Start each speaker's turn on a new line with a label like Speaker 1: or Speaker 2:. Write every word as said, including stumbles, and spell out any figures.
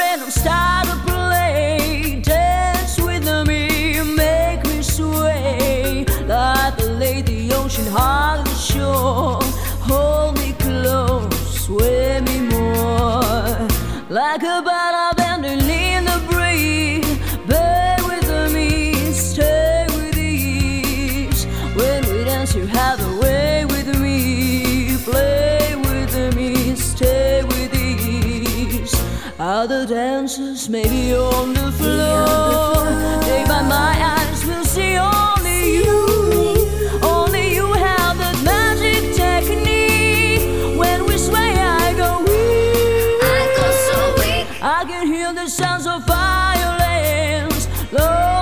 Speaker 1: when I'm start to play. Dance with me, make me sway like the lake, the ocean, heart of the shore. Hold me close, sway me more like a bottle bending in the breeze. Bear with me, stay with ease. When we dance, you have the way with me. Play with me, stay with ease. Other dancers may be on the floor. Day by my eyes will see only you. Only you have that magic technique. When we sway, I go weak.
Speaker 2: I go so weak.
Speaker 1: I can hear the sounds of violence. Lord,